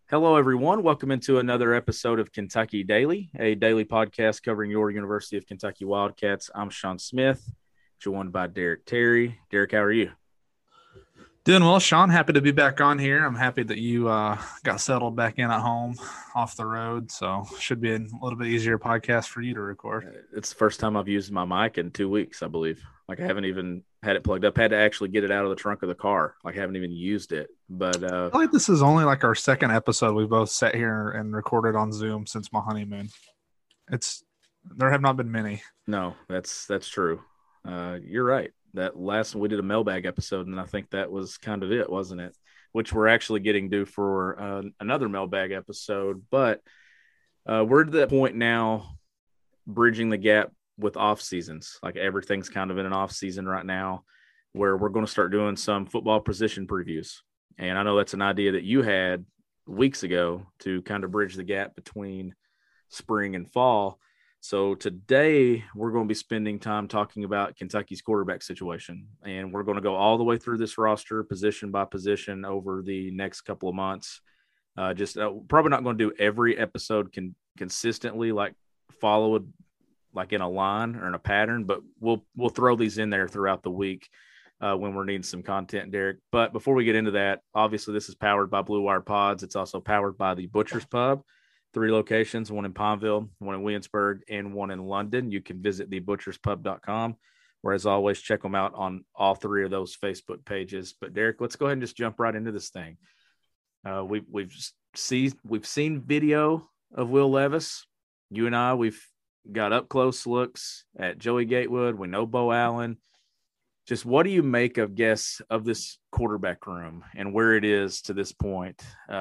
Hello, everyone. Welcome into another episode of Kentucky Daily, a daily podcast covering your University of Kentucky Wildcats. I'm Sean Smith, joined by Derek Terry. Derek, how are you? Doing well, Sean. Happy to be back on here. I'm happy that you got settled back in at home off the road. So should be a little bit easier podcast for you to record. It's the first time I've used my mic in 2 weeks, I believe. Like, I haven't even had it plugged up. Had to actually get it out of the trunk of the car. Like, I haven't even used it. But I feel like this is only like our second episode we both sat here and recorded on Zoom since my honeymoon. There have not been many. no, that's true. You're right. That last one we did a mailbag episode, and I think that was kind of it, wasn't it? Which we're actually getting due for another mailbag episode. But we're to that point now, bridging the gap with off seasons. Like, everything's kind of in an off season right now, where we're going to start doing some football position previews. And I know that's an idea that you had weeks ago to kind of bridge the gap between spring and fall. So today we're going to be spending time talking about Kentucky's quarterback situation, and we're going to go all the way through this roster position by position over the next couple of months. Probably not going to do every episode consistently, like followed like in a line or in a pattern, but we'll throw these in there throughout the week when we're needing some content, Derek. But before we get into that, obviously this is powered by Blue Wire Pods. It's also powered by the Butcher's Pub. 3 locations, one in Palmville, one in Williamsburg, and one in London. You can visit thebutcherspub.com, where, as always, check them out on all three of those Facebook pages. But Derek, let's go ahead and just jump right into this thing. We've seen video of Will Levis. You and I, we've got up close looks at Joey Gatewood. We know Bo Allen. Just what do you make of this quarterback room and where it is to this point?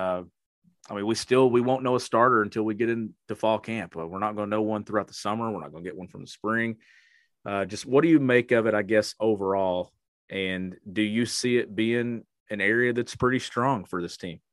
We won't know a starter until we get into fall camp. We're not going to know one throughout the summer. We're not going to get one from the spring. Just what do you make of it, I guess, overall? And do you see it being an area that's pretty strong for this team?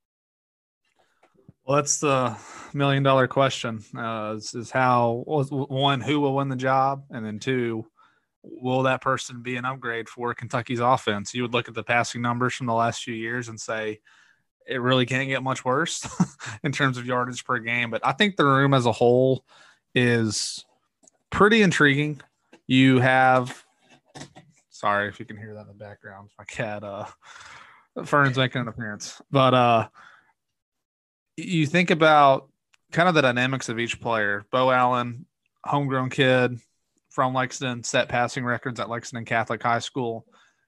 Well, that's the $1 million question. Is how, one, who will win the job? And then two, will that person be an upgrade for Kentucky's offense? You would look at the passing numbers from the last few years and say, it really can't get much worse in terms of yardage per game. But I think the room as a whole is pretty intriguing. You have, sorry if you can hear that in the background, my cat, Fern's making an appearance. But you think about kind of the dynamics of each player. Bo Allen, homegrown kid from Lexington, set passing records at Lexington Catholic High School.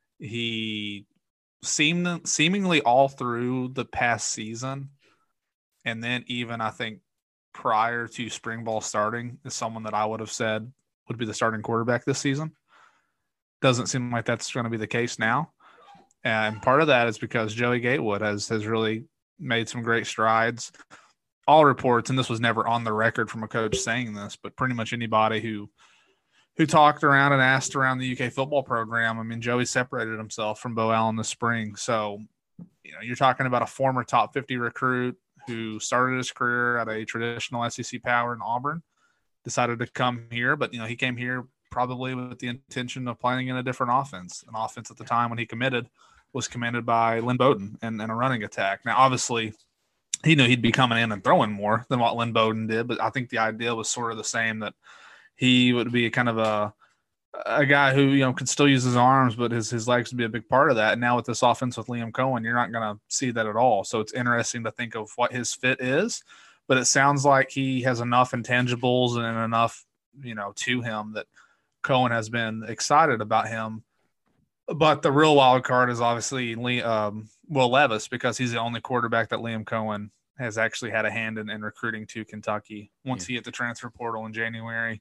He seemingly all through the past season, and then even I think prior to spring ball starting, is someone that I would have said would be the starting quarterback this season. Doesn't seem like that's going to be the case now, and part of that is because Joey Gatewood has really made some great strides. All reports, and this was never on the record from a coach saying this, but pretty much anybody who talked around and asked around the UK football program. I mean, Joey separated himself from Bo Allen this spring. So, you're talking about a former top 50 recruit who started his career at a traditional SEC power in Auburn, decided to come here, but, he came here probably with the intention of playing in a different offense. An offense at the time when he committed was commanded by Lynn Bowden and a running attack. Now, obviously, he knew he'd be coming in and throwing more than what Lynn Bowden did, but I think the idea was sort of the same, that he would be kind of a guy who, could still use his arms, but his legs would be a big part of that. And now with this offense with Liam Cohen, you're not going to see that at all. So it's interesting to think of what his fit is, but it sounds like he has enough intangibles and enough, to him that Cohen has been excited about him. But the real wild card is obviously Will Levis, because he's the only quarterback that Liam Cohen has actually had a hand in recruiting to Kentucky once he hit the transfer portal in January.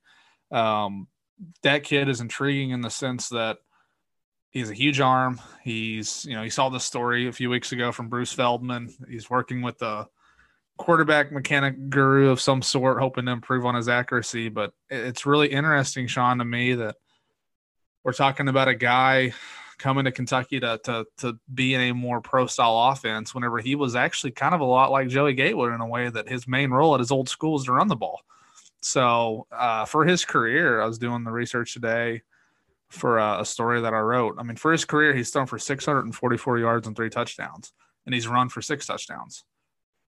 That kid is intriguing in the sense that he's a huge arm. He's, you saw the story a few weeks ago from Bruce Feldman. He's working with a quarterback mechanic guru of some sort, hoping to improve on his accuracy. But it's really interesting, Sean, to me, that we're talking about a guy coming to Kentucky to be in a more pro style offense whenever he was actually kind of a lot like Joey Gatewood in a way that his main role at his old school is to run the ball. So for his career, I was doing the research today for a story that I wrote. I mean, for his career, he's thrown for 644 yards and 3 touchdowns, and he's run for 6 touchdowns.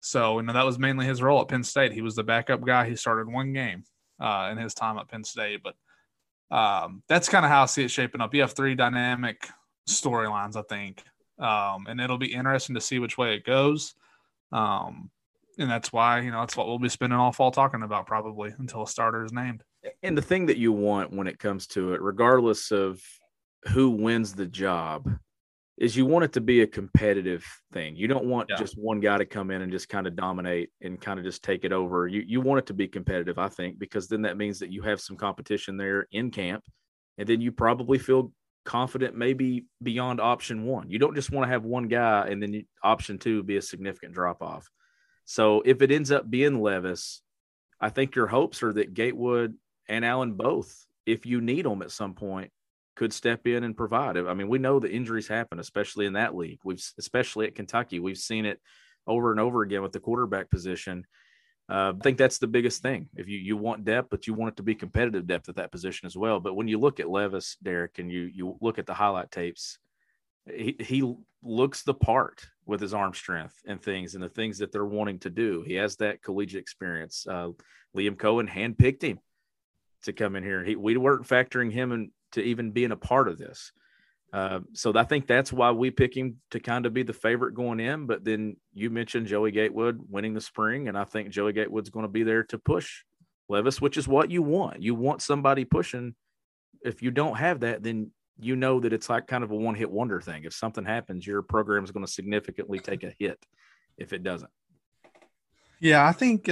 So, that was mainly his role at Penn State. He was the backup guy. He started one game in his time at Penn State. But that's kind of how I see it shaping up. You have 3 dynamic storylines, I think. And it'll be interesting to see which way it goes. And that's why, that's what we'll be spending all fall talking about probably until a starter is named. And the thing that you want when it comes to it, regardless of who wins the job, is you want it to be a competitive thing. You don't want just one guy to come in and just kind of dominate and kind of just take it over. You want it to be competitive, I think, because then that means that you have some competition there in camp, and then you probably feel confident maybe beyond option 1. You don't just want to have one guy and then option 2 be a significant drop-off. So if it ends up being Levis, I think your hopes are that Gatewood and Allen both, if you need them at some point, could step in and provide it. I mean, we know that injuries happen, especially in that league. Especially at Kentucky, we've seen it over and over again with the quarterback position. I think that's the biggest thing. If you want depth, but you want it to be competitive depth at that position as well. But when you look at Levis, Derek, and you look at the highlight tapes, he looks the part with his arm strength and things and the things that they're wanting to do. He has that collegiate experience. Liam Cohen handpicked him to come in here. We weren't factoring him into even being a part of this. So I think that's why we pick him to kind of be the favorite going in. But then you mentioned Joey Gatewood winning the spring, and I think Joey Gatewood's going to be there to push Levis, which is what you want. You want somebody pushing. If you don't have that, then you know that it's like kind of a one-hit wonder thing. If something happens, your program is going to significantly take a hit if it doesn't. Yeah, I think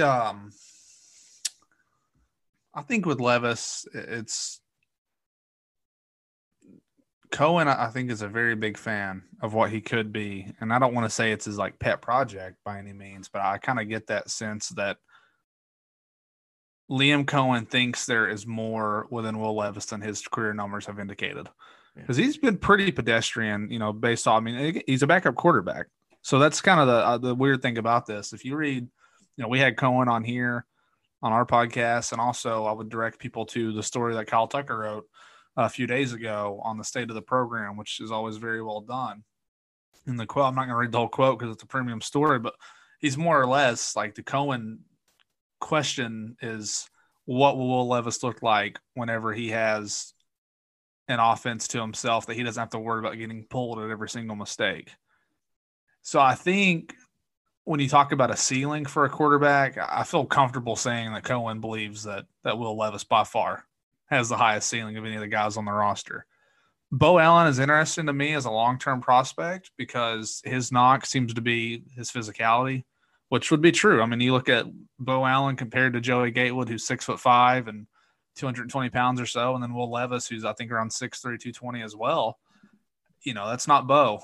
with Levis, it's Cohen, I think, is a very big fan of what he could be. And I don't want to say it's his like pet project by any means, but I kind of get that sense that Liam Cohen thinks there is more within Will Levis than his career numbers have indicated. Because he's been pretty pedestrian, based on, he's a backup quarterback. So that's kind of the weird thing about this. If you read, we had Cohen on here on our podcast, and also I would direct people to the story that Kyle Tucker wrote a few days ago on the state of the program, which is always very well done. In the quote, I'm not going to read the whole quote because it's a premium story, but he's more or less like the Cohen question is, what will Will Levis look like whenever he has an offense to himself that he doesn't have to worry about getting pulled at every single mistake? So I think when you talk about a ceiling for a quarterback, I feel comfortable saying that Cohen believes that Will Levis by far has the highest ceiling of any of the guys on the roster. Bo Allen is interesting to me as a long-term prospect because his knock seems to be his physicality, which would be true. You look at Bo Allen compared to Joey Gatewood, who's 6'5" and 220 pounds or so, and then Will Levis, who's I think around 6'3", 220 as well. That's not Bo.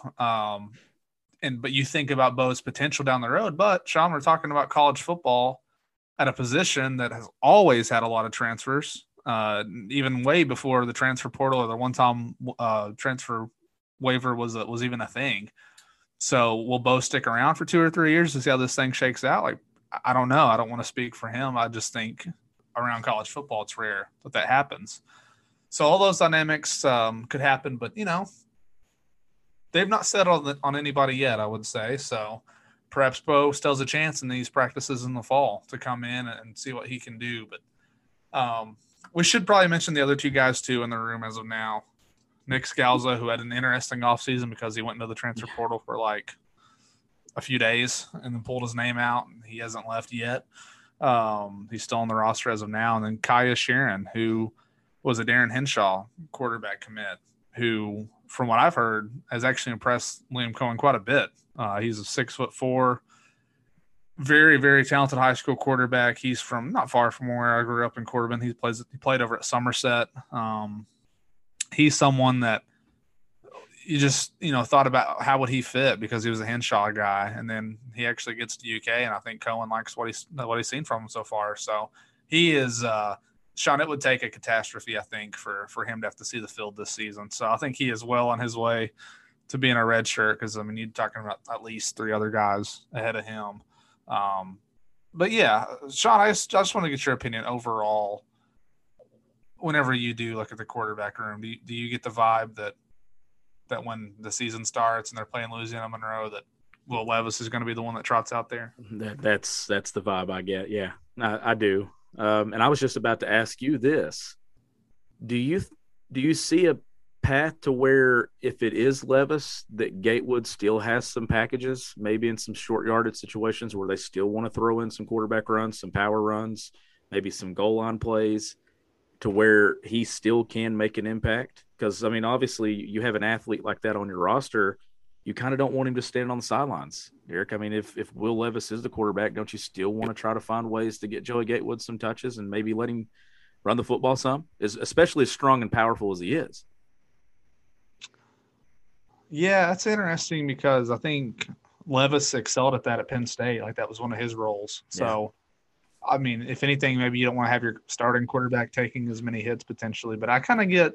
But you think about Bo's potential down the road. But Sean, we're talking about college football at a position that has always had a lot of transfers. Even way before the transfer portal or the one-time transfer waiver was even a thing. So will Bo stick around for 2 or 3 years to see how this thing shakes out? Like, I don't know. I don't want to speak for him. I just think around college football, it's rare that happens. So all those dynamics could happen, but they've not settled on anybody yet, I would say. So perhaps Bo still has a chance in these practices in the fall to come in and see what he can do. But we should probably mention the other 2 guys too in the room as of now. Nick Scalzo, who had an interesting offseason because he went into the transfer portal for like a few days and then pulled his name out, and he hasn't left yet. He's still on the roster as of now. And then Kaya Sharon, who was a Darren Henshaw quarterback commit, who, from what I've heard, has actually impressed Liam Cohen quite a bit. He's a 6'4", very, very talented high school quarterback. He's from not far from where I grew up in Corbin. He played over at Somerset. He's someone that you just, thought about how would he fit because he was a Henshaw guy. And then he actually gets to UK, and I think Cohen likes what he's seen from him so far. So he is Sean, it would take a catastrophe, I think, for him to have to see the field this season. So I think he is well on his way to being a red shirt because, you're talking about at least 3 other guys ahead of him. But, yeah, Sean, I just want to get your opinion overall. Whenever you do look at the quarterback room, do you get the vibe that when the season starts and they're playing Louisiana Monroe that Will Levis is going to be the one that trots out there. That's the vibe I get. Yeah, I do. And I was just about to ask you this: Do you see a path to where if it is Levis, that Gatewood still has some packages, maybe in some short yardage situations where they still want to throw in some quarterback runs, some power runs, maybe some goal line plays, to where he still can make an impact? Because, I mean, obviously you have an athlete like that on your roster, you kind of don't want him to stand on the sidelines, Derek. I mean, if Will Levis is the quarterback, don't you still want to try to find ways to get Joey Gatewood some touches and maybe let him run the football some, especially as strong and powerful as he is? Yeah, that's interesting because I think Levis excelled at that at Penn State. Like that was one of his roles. So, I mean, if anything, maybe you don't want to have your starting quarterback taking as many hits potentially. But I kind of get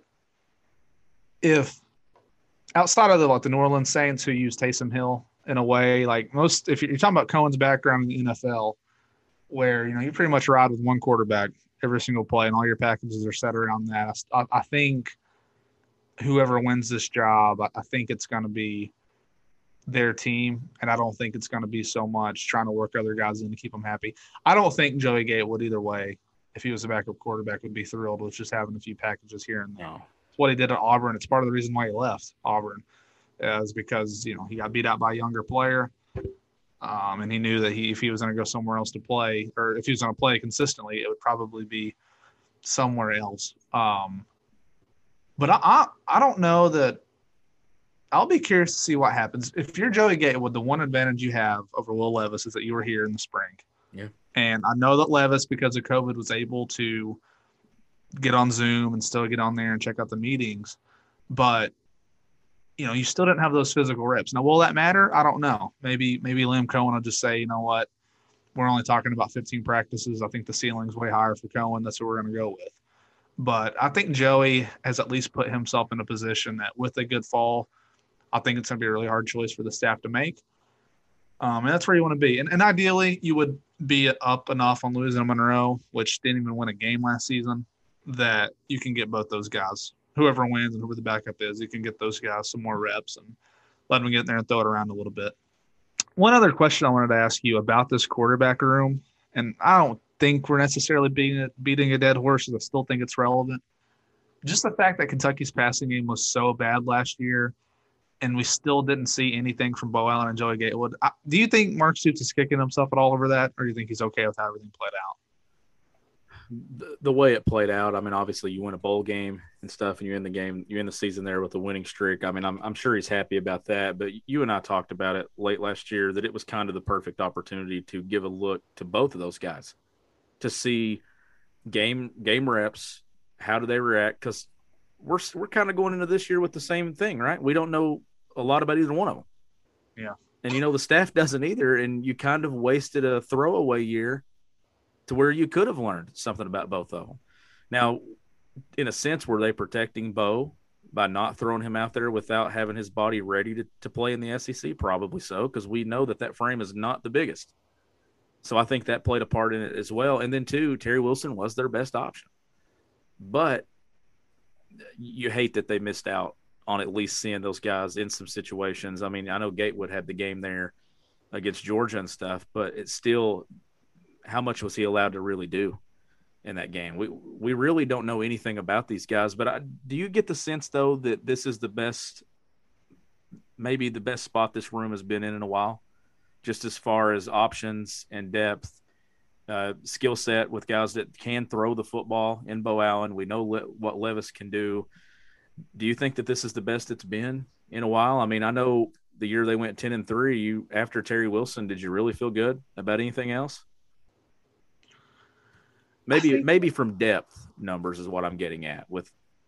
if outside of the New Orleans Saints who use Taysom Hill in a way, like most, if you're talking about Cohen's background in the NFL, where you pretty much ride with one quarterback every single play, and all your packages are set around that. I think whoever wins this job, I think it's going to be their team, and I don't think it's going to be so much trying to work other guys in to keep them happy. I don't think Joey Gatewood either way, if he was a backup quarterback, would be thrilled with just having a few packages here and there. No. It's what he did at Auburn. It's part of the reason why he left Auburn, is because he got beat out by a younger player. And he knew that if he was going to go somewhere else to play, or if he was going to play consistently, it would probably be somewhere else. But I don't know that. I'll be curious to see what happens. If you're Joey Gatewood, the one advantage you have over Will Levis is that you were here in the spring. Yeah. And I know that Levis, because of COVID, was able to get on Zoom and still get on there and check out the meetings. But you still didn't have those physical reps. Now, will that matter? I don't know. Maybe Liam Cohen will just say, you know what, we're only talking about 15 practices. I think the ceiling's way higher for Cohen. That's what we're going to go with. But I think Joey has at least put himself in a position that with a good fall, I think it's going to be a really hard choice for the staff to make. And that's where you want to be. And ideally, you would be up enough on Louisiana Monroe, which didn't even win a game last season, that you can get both those guys. Whoever wins and whoever the backup is, you can get those guys some more reps and let them get in there and throw it around a little bit. One other question I wanted to ask you about this quarterback room, and I don't think we're necessarily beating a dead horse, I still think it's relevant. Just the fact that Kentucky's passing game was so bad last year, and we still didn't see anything from Bo Allen and Joey Gatewood. Do you think Mark Stoops is kicking himself at all over that, or do you think he's okay with how everything played out? The way it played out, I mean, obviously you win a bowl game and stuff, and you're in the season there with a winning streak. I mean, I'm sure he's happy about that. But you and I talked about it late last year that it was kind of the perfect opportunity to give a look to both of those guys to see game reps. How do they react? Because we're kind of going into this year with the same thing, right? We don't know a lot about either one of them. Yeah. And, the staff doesn't either. And you kind of wasted a throwaway year to where you could have learned something about both of them. Now, in a sense, were they protecting Bo by not throwing him out there without having his body ready to play in the SEC? Probably so, because we know that frame is not the biggest. So I think that played a part in it as well. And then, too, Terry Wilson was their best option. But you hate that they missed out on at least seeing those guys in some situations. I mean, I know Gatewood had the game there against Georgia and stuff, but it's still – how much was he allowed to really do in that game? We really don't know anything about these guys, but do you get the sense, though, that this is maybe the best spot this room has been in a while, just as far as options and depth, skill set with guys that can throw the football in Bo Allen? We know what Levis can do. Do you think that this is the best it's been in a while? I mean, I know the year they went 10-3, after Terry Wilson, did you really feel good about anything else? Maybe from depth numbers is what I'm getting at with.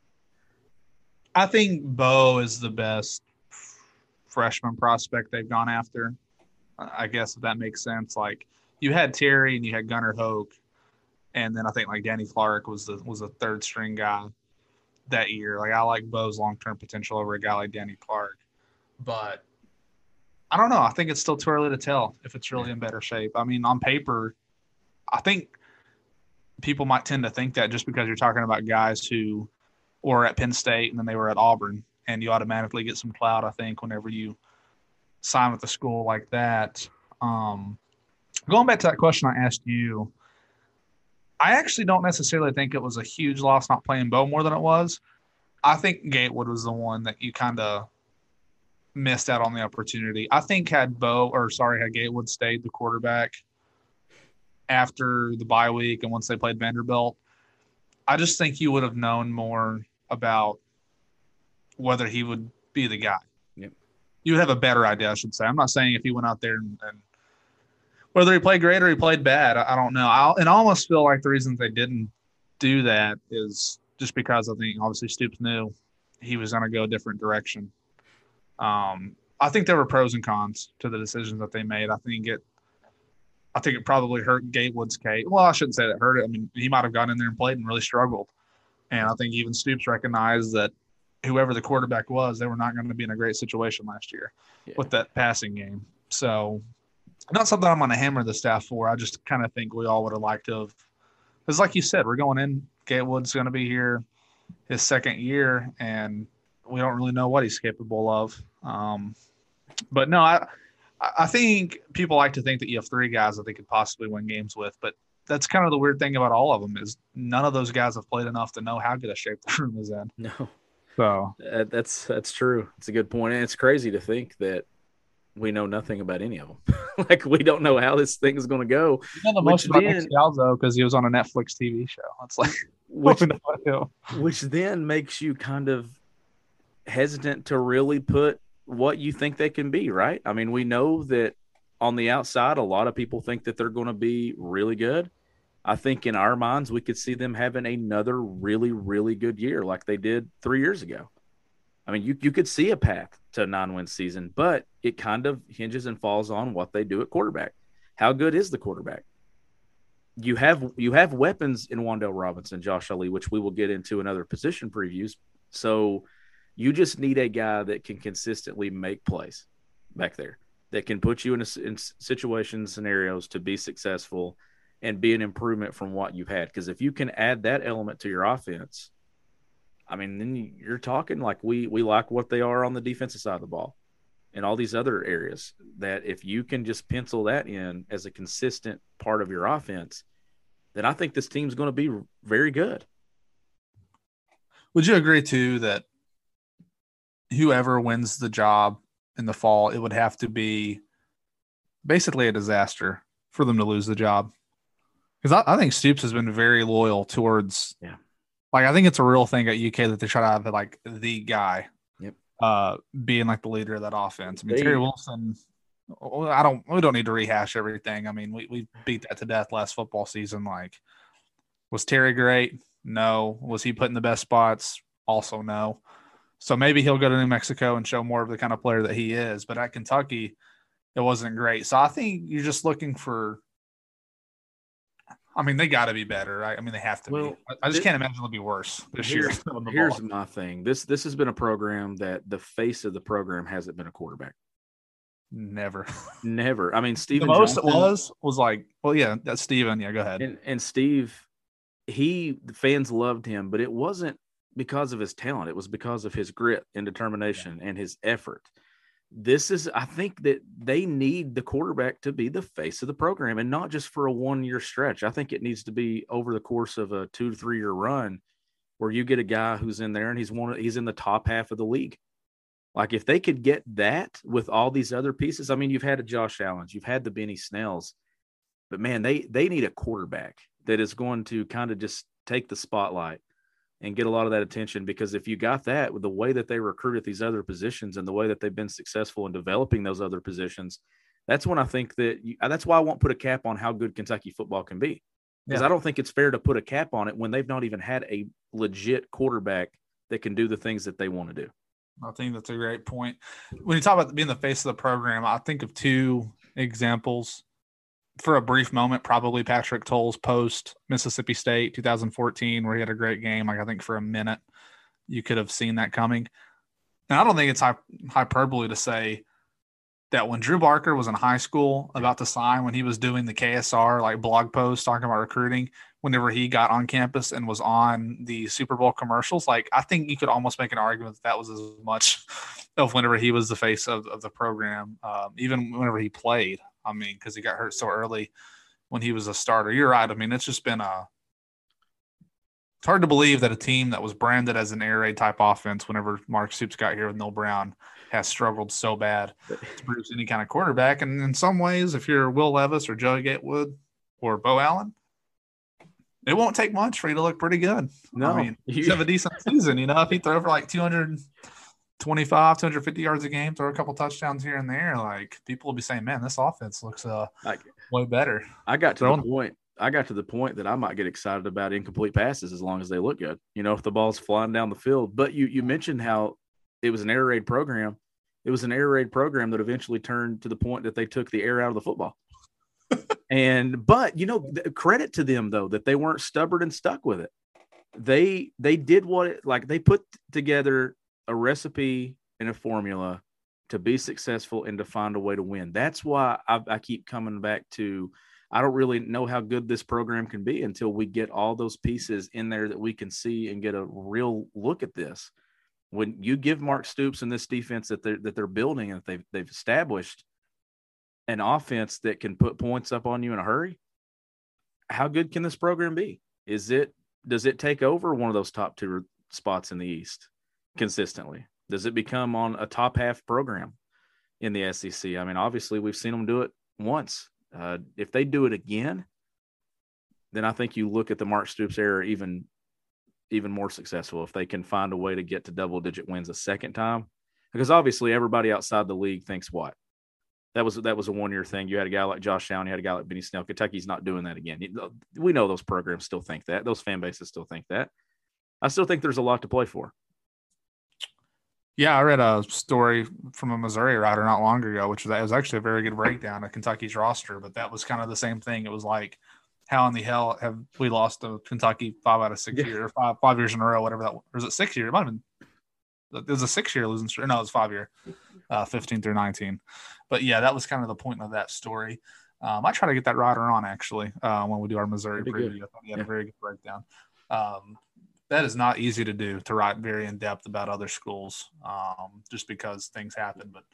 I think Bo is the best freshman prospect they've gone after. I guess if that makes sense. Like you had Terry and you had Gunnar Hoke, and then I think like Danny Clark was a third string guy that year. Like I like Bo's long-term potential over a guy like Danny Clark, but I don't know. I think it's still too early to tell if it's really in better shape. I mean, on paper, I think people might tend to think that just because you're talking about guys who were at Penn State and then they were at Auburn, and you automatically get some clout, I think, whenever you sign with a school like that. Going back to that question I asked you, I actually don't necessarily think it was a huge loss not playing Bo more than it was. I think Gatewood was the one that you kind of missed out on the opportunity. I think had Gatewood stayed the quarterback after the bye week and once they played Vanderbilt, I just think you would have known more about whether he would be the guy. Yep. You would have a better idea, I should say. I'm not saying if he went out there and whether he played great or he played bad, I don't know. I almost feel like the reason they didn't do that is just because I think obviously Stoops knew he was going to go a different direction. I think there were pros and cons to the decisions that they made. I think it probably hurt Gatewood's case. Well, I shouldn't say that hurt it. I mean, he might have gone in there and played and really struggled. And I think even Stoops recognized that whoever the quarterback was, they were not going to be in a great situation last year with that passing game. So not something I'm going to hammer the staff for. I just kind of think we all would have liked to have, because like you said, we're going in, Gatewood's going to be here his second year, and we don't really know what he's capable of. But no, I think people like to think that you have three guys that they could possibly win games with, but that's kind of the weird thing about all of them is none of those guys have played enough to know how good a shape the room is in. No, so that's true. It's a good point, and it's crazy to think that we know nothing about any of them. Like we don't know how this thing is going to go. You know the most about Nick Scalzo because he was on a Netflix TV show. It's like which then makes you kind of hesitant to really put what you think they can be, right? I mean, we know that on the outside, a lot of people think that they're going to be really good. I think in our minds, we could see them having another really, really good year like they did 3 years ago. I mean, you could see a path to a 9-win season, but it kind of hinges and falls on what they do at quarterback. How good is the quarterback? You have weapons in Wan'Dale Robinson, Josh Ali, which we will get into in other position previews. So you just need a guy that can consistently make plays back there, that can put you in situation scenarios to be successful and be an improvement from what you've had. Because if you can add that element to your offense, I mean, then you're talking like we like what they are on the defensive side of the ball and all these other areas, that if you can just pencil that in as a consistent part of your offense, then I think this team's going to be very good. Would you agree, too, that whoever wins the job in the fall, it would have to be basically a disaster for them to lose the job? Because I think Stoops has been very loyal towards like, I think it's a real thing at UK that they try to have like the guy being like the leader of that offense. I mean, Terry Wilson, we don't need to rehash everything. I mean, we beat that to death last football season. Like, was Terry great? No. Was he put in the best spots? Also no. So maybe he'll go to New Mexico and show more of the kind of player that he is. But at Kentucky, it wasn't great. So I think you're just looking for – I mean, they got to be better, right? I mean, they have to be. I just can't imagine it'll be worse this year. Here's my thing. This has been a program that the face of the program hasn't been a quarterback. Never. I mean, Steven the most Johnson it was like, well, yeah, that's Steven. Yeah, go ahead. And Steve, the fans loved him, but it wasn't because of his talent. It was because of his grit and determination and his effort. I think that they need the quarterback to be the face of the program and not just for a 1-year stretch. I think it needs to be over the course of a 2 to 3 year run where you get a guy who's in there and he's in the top half of the league. Like if they could get that with all these other pieces, I mean, you've had a Josh Allen, you've had the Benny Snells, but man, they need a quarterback that is going to kind of just take the spotlight and get a lot of that attention, because if you got that with the way that they recruit at these other positions and the way that they've been successful in developing those other positions, that's when I think that's why I won't put a cap on how good Kentucky football can be, because I don't think it's fair to put a cap on it when they've not even had a legit quarterback that can do the things that they want to do. I think that's a great point. When you talk about being the face of the program, I think of two examples. For a brief moment, probably Patrick Towles post Mississippi State 2014, where he had a great game. Like I think for a minute, you could have seen that coming. And I don't think it's hyperbole to say that when Drew Barker was in high school about to sign, when he was doing the KSR like blog post talking about recruiting, whenever he got on campus and was on the Super Bowl commercials, like I think you could almost make an argument that was as much of whenever he was the face of the program, even whenever he played. I mean, because he got hurt so early when he was a starter. You're right. I mean, it's just been it's hard to believe that a team that was branded as an air raid type offense whenever Mark Stoops got here with Neil Brown has struggled so bad to produce any kind of quarterback. And in some ways, if you're Will Levis or Joey Gatewood or Bo Allen, it won't take much for you to look pretty good. No, I mean, you have a decent season, if he throw for like 225, 250 yards a game, throw a couple touchdowns here and there, like people will be saying, man, this offense looks way better. I got to the point that I might get excited about incomplete passes as long as they look good. If the ball's flying down the field. But you mentioned how it was an air raid program. It was an air raid program that eventually turned to the point that they took the air out of the football. But credit to them though that they weren't stubborn and stuck with it. They did they put together a recipe and a formula to be successful and to find a way to win. That's why I keep coming back to, I don't really know how good this program can be until we get all those pieces in there that we can see and get a real look at this. When you give Mark Stoops and this defense that they're building and that they've established an offense that can put points up on you in a hurry, how good can this program be? Does it take over one of those top two spots in the East consistently? Does it become on a top half program in the SEC? I mean, obviously we've seen them do it once. If they do it again, then I think you look at the Mark Stoops era even more successful if they can find a way to get to double-digit wins a second time. Because obviously everybody outside the league thinks what? That was a one-year thing. You had a guy like Josh Allen, you had a guy like Benny Snell. Kentucky's not doing that again. We know those programs still think that. Those fan bases still think that. I still think there's a lot to play for. Yeah, I read a story from a Missouri writer not long ago, which was actually a very good breakdown of Kentucky's roster, but that was kind of the same thing. It was like, how in the hell have we lost to Kentucky 5 out of 6 years, or 5 years in a row, whatever that was? Or was it 6 years? It might have been. It was a 6-year losing streak. No, it was 5 year, 15 through 19. But yeah, that was kind of the point of that story. I try to get that writer on actually when we do our Missouri preview. I thought he had a very good breakdown. That is not easy to do, to write very in depth about other schools, just because things happen. But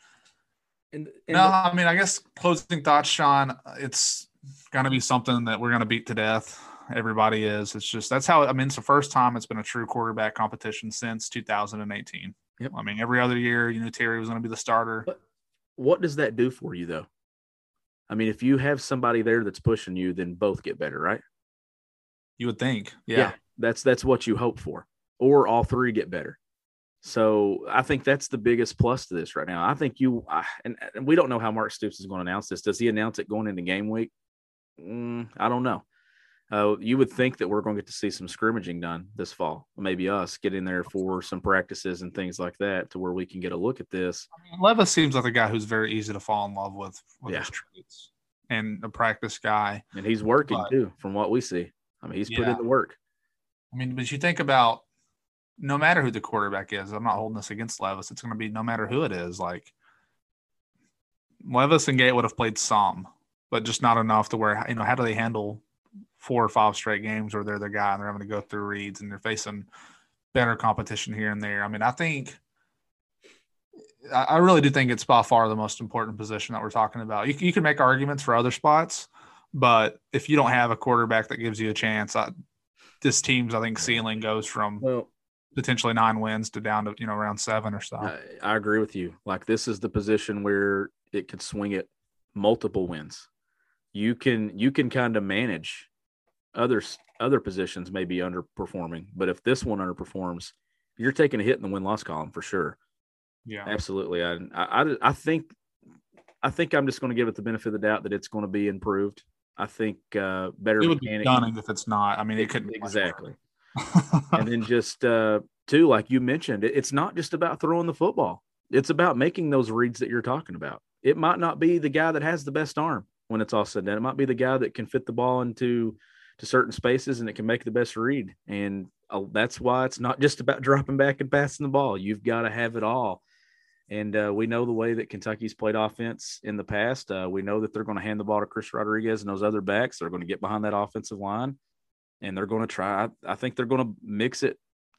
I mean, I guess closing thoughts, Sean. It's going to be something that we're going to beat to death. Everybody is. It's just that's how. I mean, it's the first time it's been a true quarterback competition since 2018. Yep. I mean, every other year, Terry was going to be the starter. But what does that do for you, though? I mean, if you have somebody there that's pushing you, then both get better, right? You would think, yeah. That's what you hope for, or all three get better. So I think that's the biggest plus to this right now. I think and we don't know how Mark Stoops is going to announce this. Does he announce it going into game week? I don't know. You would think that we're going to get to see some scrimmaging done this fall. Maybe us get in there for some practices and things like that to where we can get a look at this. I mean, Levis seems like a guy who's very easy to fall in love with his traits, and a practice guy. And he's working too, from what we see. I mean, he's put in the work. I mean, but you think about no matter who the quarterback is, I'm not holding this against Levis. It's going to be no matter who it is. Like Levis and Gate would have played some, but just not enough to where, how do they handle 4 or 5 straight games where they're the guy and they're having to go through reads and they're facing better competition here and there. I mean, I really do think it's by far the most important position that we're talking about. You can make arguments for other spots, but if you don't have a quarterback that gives you a chance, this team's, I think, ceiling goes from potentially 9 wins to down to, around 7 or so. I agree with you. Like, this is the position where it could swing at multiple wins. You can kind of manage other positions may be underperforming, but if this one underperforms, you're taking a hit in the win-loss column for sure. Yeah, absolutely. I think I'm just going to give it the benefit of the doubt that it's going to be improved. I think better. It would be stunning if it's not. I mean, it couldn't exactly. And then just too, like you mentioned, it's not just about throwing the football. It's about making those reads that you're talking about. It might not be the guy that has the best arm when it's all said and done. It might be the guy that can fit the ball into certain spaces and it can make the best read. And that's why it's not just about dropping back and passing the ball. You've got to have it all. And we know the way that Kentucky's played offense in the past. We know that they're going to hand the ball to Chris Rodriguez and those other backs. They're going to get behind that offensive line, and they're going to try. I think they're going to mix it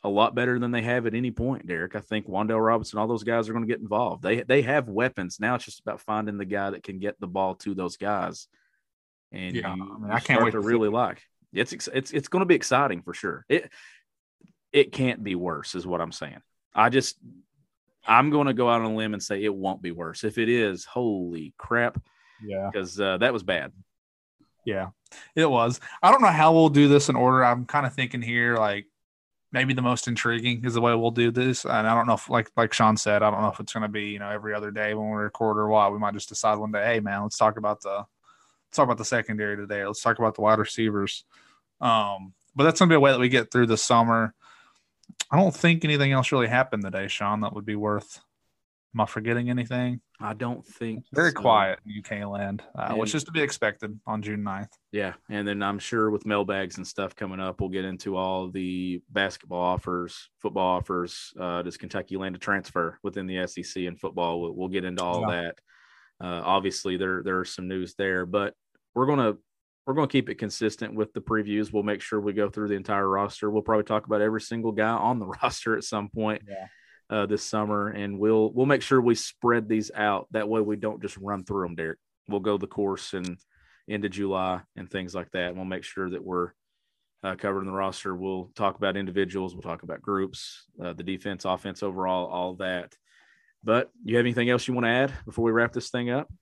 a lot better than they have at any point, Derek. I think Wan'Dale Robinson, all those guys are going to get involved. They have weapons. Now it's just about finding the guy that can get the ball to those guys. And I can't wait to really like. It's going to be exciting for sure. It can't be worse is what I'm saying. I'm going to go out on a limb and say it won't be worse. If it is, holy crap. Yeah. Because that was bad. Yeah, it was. I don't know how we'll do this in order. I'm kind of thinking here, like, maybe the most intriguing is the way we'll do this. And I don't know if, like Sean said, I don't know if it's going to be, every other day when we record or what. We might just decide one day, hey, man, let's talk about the secondary today. Let's talk about the wide receivers. But that's going to be a way that we get through the summer. I don't think anything else really happened today, Sean, that would be worth. Am I forgetting anything? I don't think very quiet in UK land, which is to be expected on June 9th. Yeah, and then I'm sure with mailbags and stuff coming up, we'll get into all the basketball offers, football offers. Does Kentucky land a transfer within the SEC in football? We'll get into all that. Obviously, there are some news there, but we're gonna keep it consistent with the previews. We'll make sure we go through the entire roster. We'll probably talk about every single guy on the roster at some point. This summer, and we'll make sure we spread these out. That way we don't just run through them, Derek. We'll go the course and into July and things like that. And we'll make sure that we're covering the roster. We'll talk about individuals. We'll talk about groups, the defense, offense overall, all that. But you have anything else you want to add before we wrap this thing up?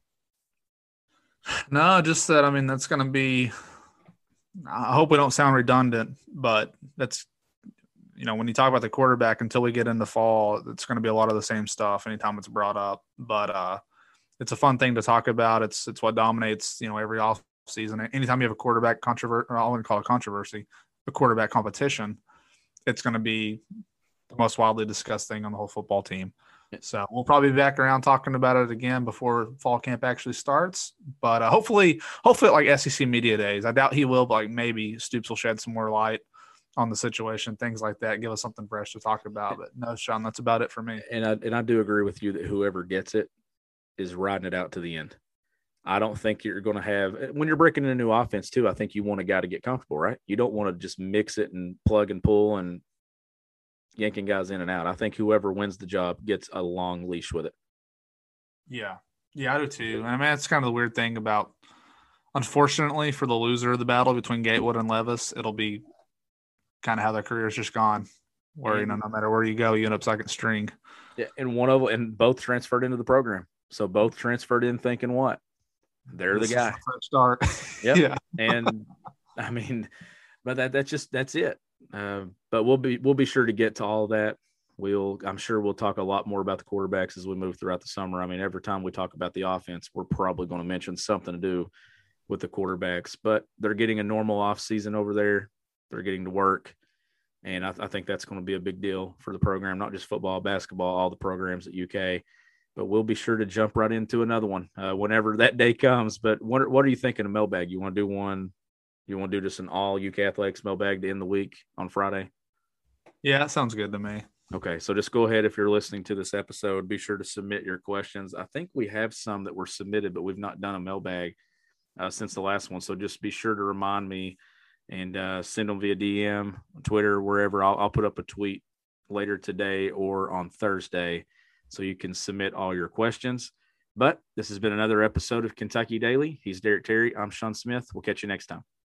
No, just that, that's going to be – I hope we don't sound redundant, but that's – when you talk about the quarterback until we get into fall, it's going to be a lot of the same stuff anytime it's brought up. But it's a fun thing to talk about. It's what dominates, every off season. Anytime you have a quarterback controversy, I wouldn't call it controversy, a quarterback competition, it's going to be the most widely discussed thing on the whole football team. So we'll probably be back around talking about it again before fall camp actually starts. But hopefully like SEC media days, I doubt he will, but maybe Stoops will shed some more light on the situation, things like that, give us something fresh to talk about. But no, Sean, that's about it for me. And I do agree with you that whoever gets it is riding it out to the end. I don't think you're going to have – when you're breaking in a new offense too, I think you want a guy to get comfortable, right? You don't want to just mix it and plug and pull and yanking guys in and out. I think whoever wins the job gets a long leash with it. Yeah, I do too. And that's kind of the weird thing about – unfortunately for the loser of the battle between Gatewood and Levis, it'll be – kind of how their career is just gone, where no matter where you go, you end up second string. Yeah, and both transferred into the program, so both transferred in thinking what they're the guy. Start. Yep. Yeah, and but that's it. But we'll be sure to get to all that. I'm sure we'll talk a lot more about the quarterbacks as we move throughout the summer. Every time we talk about the offense, we're probably going to mention something to do with the quarterbacks. But they're getting a normal off season over there. They're getting to work, and I think that's going to be a big deal for the program, not just football, basketball, all the programs at UK. But we'll be sure to jump right into another one whenever that day comes. But what are you thinking of mailbag? You want to do one? You want to do just an all UK Athletics mailbag to end the week on Friday? Yeah, that sounds good to me. Okay, so just go ahead if you're listening to this episode. Be sure to submit your questions. I think we have some that were submitted, but we've not done a mailbag since the last one. So just be sure to remind me. And send them via DM, Twitter, wherever. I'll put up a tweet later today or on Thursday so you can submit all your questions. But this has been another episode of Kentucky Daily. He's Derek Terry. I'm Sean Smith. We'll catch you next time.